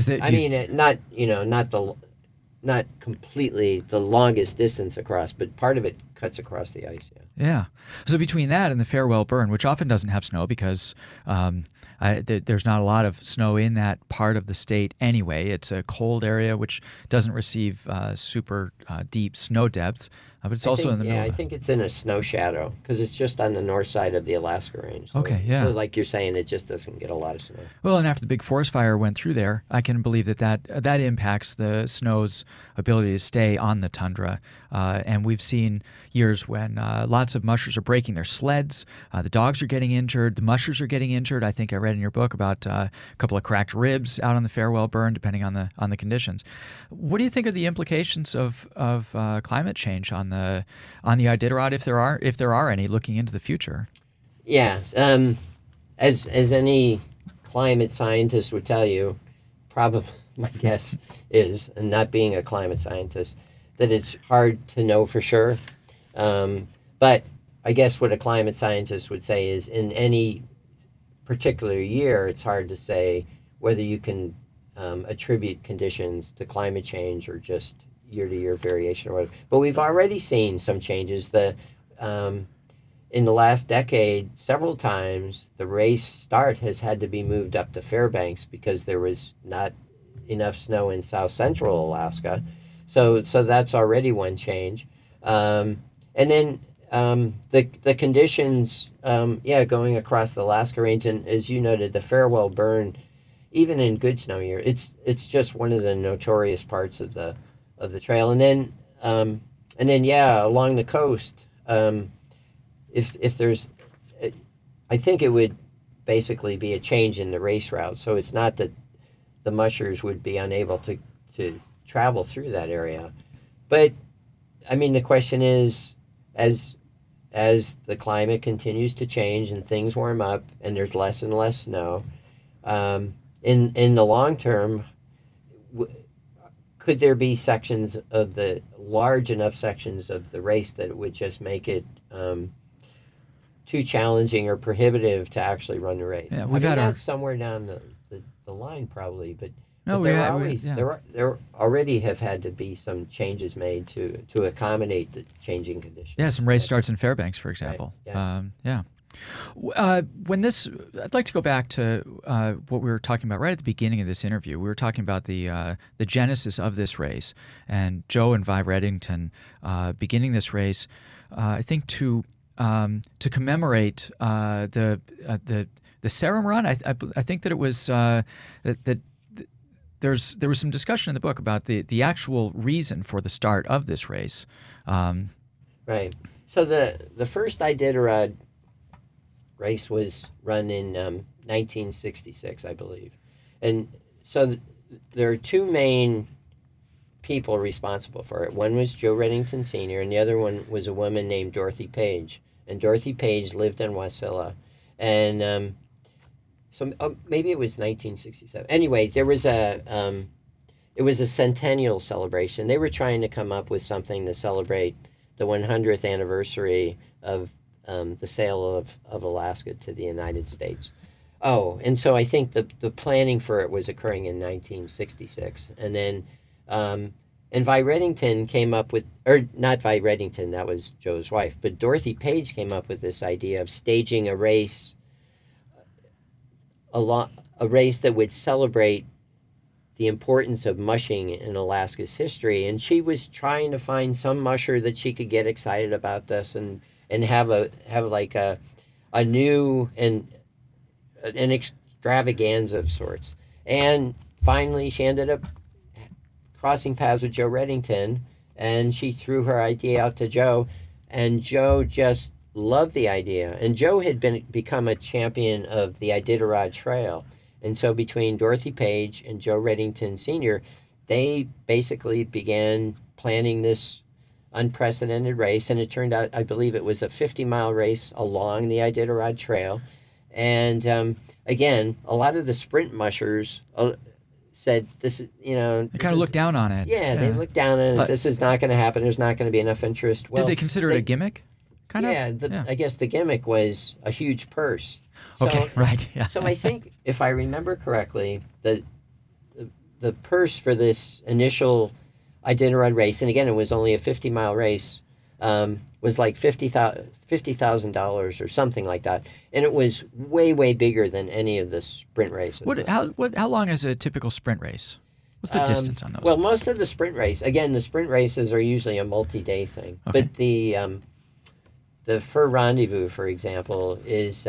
Not completely the longest distance across, but part of it cuts across the ice. Yeah. So between that and the Farewell Burn, which often doesn't have snow because there's not a lot of snow in that part of the state anyway. It's a cold area which doesn't receive super deep snow depths, but it's in the middle. Yeah, I think it's in a snow shadow because it's just on the north side of the Alaska Range. So, okay, yeah. So like you're saying, it just doesn't get a lot of snow. Well, and after the big forest fire went through there, I can believe that impacts the snow's ability to stay on the tundra. And we've seen years when lots of mushers are breaking their sleds, the dogs are getting injured, the mushers are getting injured. I think I read in your book about a couple of cracked ribs out on the Farewell Burn, depending on the conditions. What do you think of the implications of climate change on the Iditarod, if there are any, looking into the future? Yeah, as any climate scientist would tell you, probably my guess is, and not being a climate scientist, that it's hard to know for sure. But I guess what a climate scientist would say is in any particular year, it's hard to say whether you can attribute conditions to climate change or just year-to-year variation or whatever. But we've already seen some changes. In the last decade, several times, the race start has had to be moved up to Fairbanks because there was not enough snow in south central Alaska. So that's already one change. And then the conditions, going across the Alaska Range, and as you noted, the Farewell Burn, even in good snow year, it's just one of the notorious parts of the trail. And then along the coast, if there's, I think it would basically be a change in the race route. So it's not that the mushers would be unable to travel through that area, but I mean the question is, as the climate continues to change and things warm up and there's less and less snow, in the long term, could there be large enough sections of the race that it would just make it too challenging or prohibitive to actually run the race? Yeah, that's somewhere down the line probably, but No, there already have had to be some changes made to accommodate the changing conditions. Yeah, some race starts in Fairbanks, for example. Right. Yeah. I'd like to go back to what we were talking about right at the beginning of this interview. We were talking about the genesis of this race, and Joe and Vi Reddington beginning this race, I think to commemorate the Sarum Run. I think that it was that. There was some discussion in the book about the actual reason for the start of this race. Right. So the first Iditarod race was run in 1966, I believe. And so there are two main people responsible for it. One was Joe Reddington Sr., and the other one was a woman named Dorothy Page. And Dorothy Page lived in Wasilla. And so maybe it was 1967. Anyway, there was it was a centennial celebration. They were trying to come up with something to celebrate the 100th anniversary of the sale of Alaska to the United States. Oh, and so I think the planning for it was occurring in 1966. And then, and Vi Reddington came up with, or not Vi Reddington, that was Joe's wife, but Dorothy Page came up with this idea of staging a race, a race that would celebrate the importance of mushing in Alaska's history. And she was trying to find some musher that she could get excited about this and have like a new and an extravaganza of sorts. And finally, she ended up crossing paths with Joe Reddington, and she threw her idea out to Joe, and Joe just loved the idea. And Joe had become a champion of the Iditarod Trail. And so between Dorothy Page and Joe Reddington Sr., they basically began planning this unprecedented race. And it turned out, I believe it was a 50-mile race along the Iditarod Trail. And again, a lot of the sprint mushers said, "This is, they kind of looked down on it." Yeah, they looked down on it. This is not going to happen. There's not going to be enough interest. Well, did they consider it a gimmick? I guess the gimmick was a huge purse. So, okay, right. Yeah. So I think, if I remember correctly, the purse for this initial Iditarod race, and again, it was only a 50-mile race, was like $50,000 or something like that, and it was way, way bigger than any of the sprint races. How long is a typical sprint race? What's the distance on those? Well, most of the sprint races are usually a multi-day thing, okay. But the Fur Rendezvous, for example, is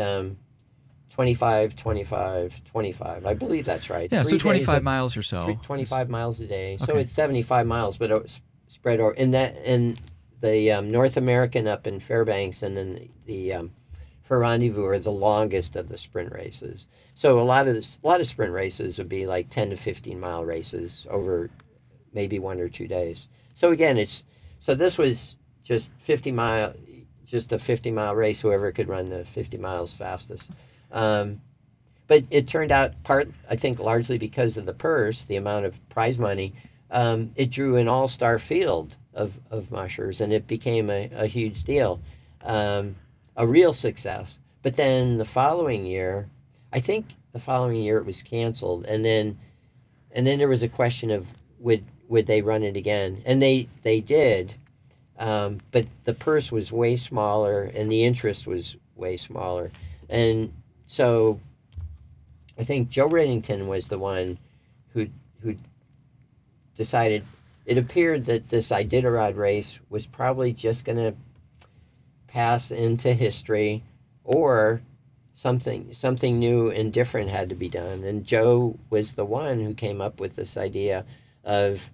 25, 25, 25. I believe that's right. Yeah, so 25 miles or so. 25 miles a day. Okay. So it's 75 miles, but it's spread over. In the North American up in Fairbanks and then the Fur Rendezvous are the longest of the sprint races. So a lot of sprint races would be like 10 to 15-mile races over maybe 1 or 2 days. So again, this was just a 50-mile race, whoever could run the 50 miles fastest. But it turned out, I think largely because of the purse, the amount of prize money, it drew an all-star field of mushers, and it became a huge deal, a real success. But then the following year it was canceled, and then there was a question of would they run it again, and they did. But the purse was way smaller, and the interest was way smaller. And so I think Joe Reddington was the one who decided. It appeared that this Iditarod race was probably just going to pass into history, or something new and different had to be done. And Joe was the one who came up with this idea of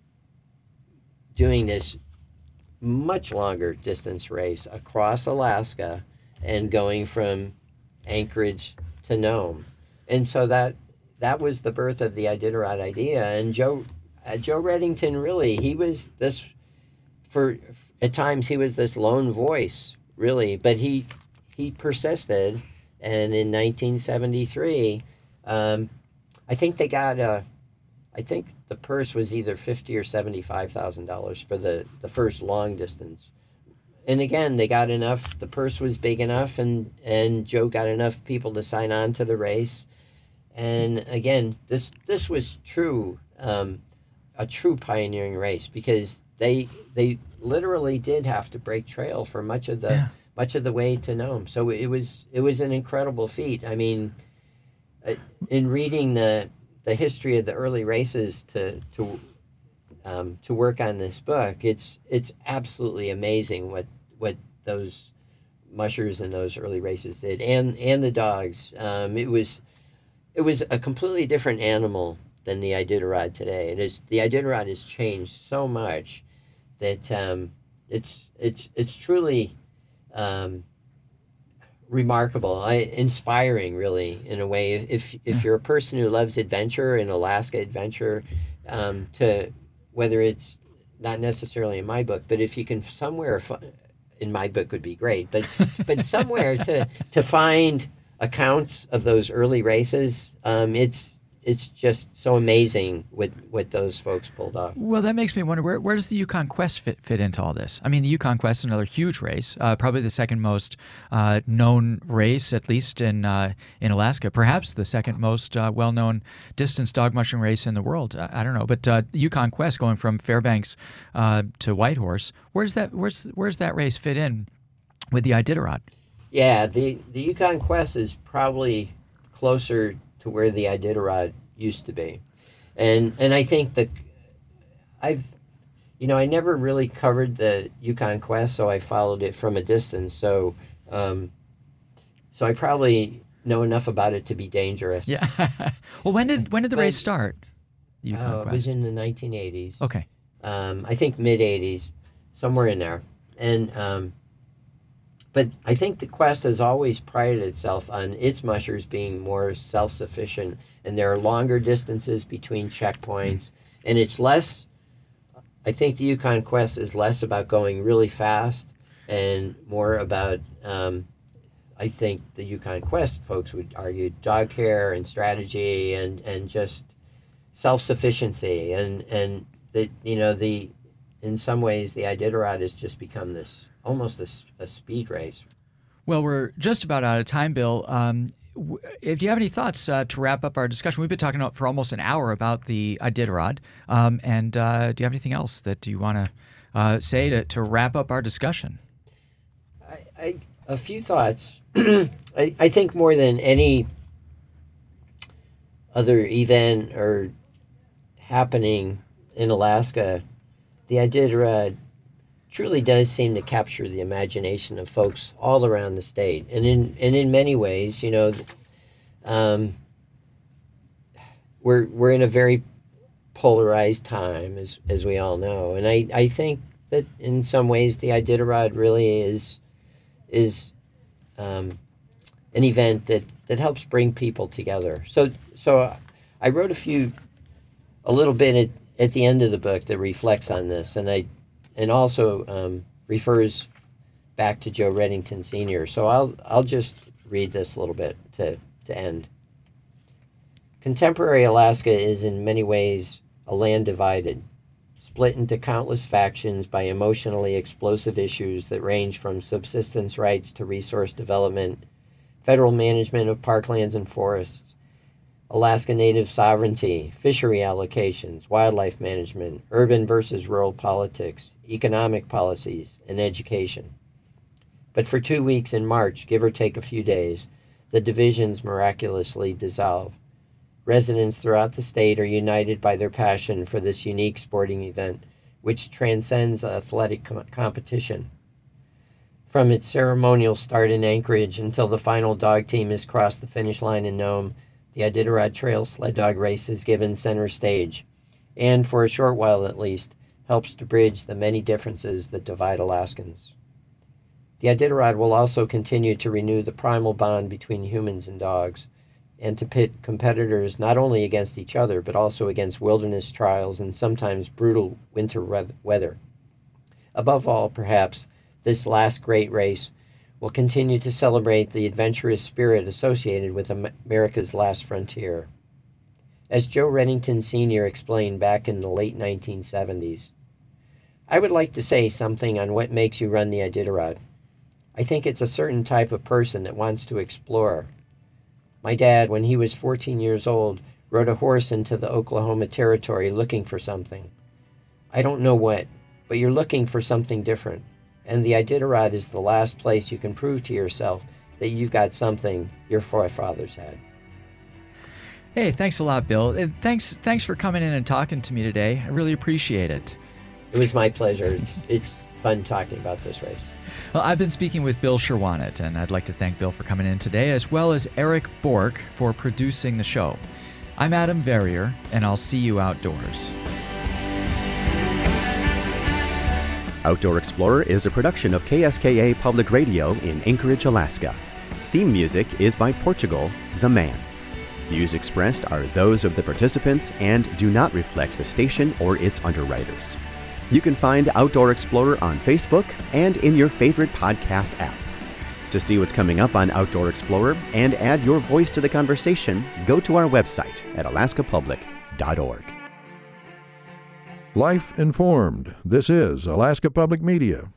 doing this much longer distance race across Alaska and going from Anchorage to Nome. And so that was the birth of the Iditarod idea. And Joe Reddington, really, he was this, at times he was this lone voice, really, but he persisted. And in 1973, I think the purse was either $50,000 or $75,000 for the first long distance. And again, they got enough. The purse was big enough, and Joe got enough people to sign on to the race. And again, this was true, a true pioneering race, because they literally did have to break trail for much of the way to Nome. So it was an incredible feat. I mean, in reading the history of the early races to work on this book, it's absolutely amazing what those mushers in those early races did, and the dogs. It was a completely different animal than the Iditarod today. The Iditarod has changed so much that it's truly remarkable, inspiring, really, in a way. If you're a person who loves adventure and Alaska adventure, to whether it's not necessarily in my book, but if you can somewhere, in my book would be great, but somewhere to find accounts of those early races, it's just so amazing what those folks pulled off. Well, that makes me wonder, where does the Yukon Quest fit into all this? I mean, the Yukon Quest is another huge race, probably the second most known race, at least in Alaska, perhaps the second most well-known distance dog mushing race in the world. I don't know, but the Yukon Quest going from Fairbanks to Whitehorse, where's that race fit in with the Iditarod? Yeah, the Yukon Quest is probably closer to where the Iditarod used to be, and I think that I never really covered the Yukon Quest, so I followed it from a distance. So I probably know enough about it to be dangerous. Yeah. Well, when did the race start? Yukon It Quest? was in the 1980s. Okay. I think mid 80s, somewhere in there. And but I think the Quest has always prided itself on its mushers being more self-sufficient, and there are longer distances between checkpoints, and it's less. I think the Yukon Quest is less about going really fast and more about. I think the Yukon Quest folks would argue dog care and strategy and just self-sufficiency and that in some ways the Iditarod has just become this almost a speed race. Well, we're just about out of time, Bill. If you have any thoughts to wrap up our discussion, we've been talking for almost an hour about the Iditarod. And do you have anything else that you want to say to wrap up our discussion? A few thoughts. I think more than any other event or happening in Alaska, the Iditarod truly does seem to capture the imagination of folks all around the state, and in many ways, we're in a very polarized time, as we all know, and I think that in some ways the Iditarod really is an event that helps bring people together. So I wrote a little bit at the end of the book that reflects on this, and also refers back to Joe Redington Sr. So I'll just read this a little bit to end. Contemporary Alaska is in many ways a land divided, split into countless factions by emotionally explosive issues that range from subsistence rights to resource development, federal management of parklands and forests, Alaska Native sovereignty, fishery allocations, wildlife management, urban versus rural politics, economic policies, and education. But for 2 weeks in March, give or take a few days, the divisions miraculously dissolve. Residents throughout the state are united by their passion for this unique sporting event, which transcends athletic competition. From its ceremonial start in Anchorage until the final dog team has crossed the finish line in Nome, the Iditarod Trail Sled Dog Race is given center stage, and for a short while at least, helps to bridge the many differences that divide Alaskans. The Iditarod will also continue to renew the primal bond between humans and dogs, and to pit competitors not only against each other, but also against wilderness trials and sometimes brutal winter weather. Above all, perhaps, this last great race will continue to celebrate the adventurous spirit associated with America's last frontier. As Joe Redington Sr. explained back in the late 1970s, I would like to say something on what makes you run the Iditarod. I think it's a certain type of person that wants to explore. My dad, when he was 14 years old, rode a horse into the Oklahoma Territory looking for something. I don't know what, but you're looking for something different. And the Iditarod is the last place you can prove to yourself that you've got something your forefathers had. Hey, thanks a lot, Bill. Thanks for coming in and talking to me today. I really appreciate it. It was my pleasure. It's fun talking about this race. Well, I've been speaking with Bill Sherwanett, and I'd like to thank Bill for coming in today, as well as Eric Bork for producing the show. I'm Adam Verrier, and I'll see you outdoors. Outdoor Explorer is a production of KSKA Public Radio in Anchorage, Alaska. Theme music is by Portugal, The Man. Views expressed are those of the participants and do not reflect the station or its underwriters. You can find Outdoor Explorer on Facebook and in your favorite podcast app. To see what's coming up on Outdoor Explorer and add your voice to the conversation, go to our website at alaskapublic.org. Life informed. This is Alaska Public Media.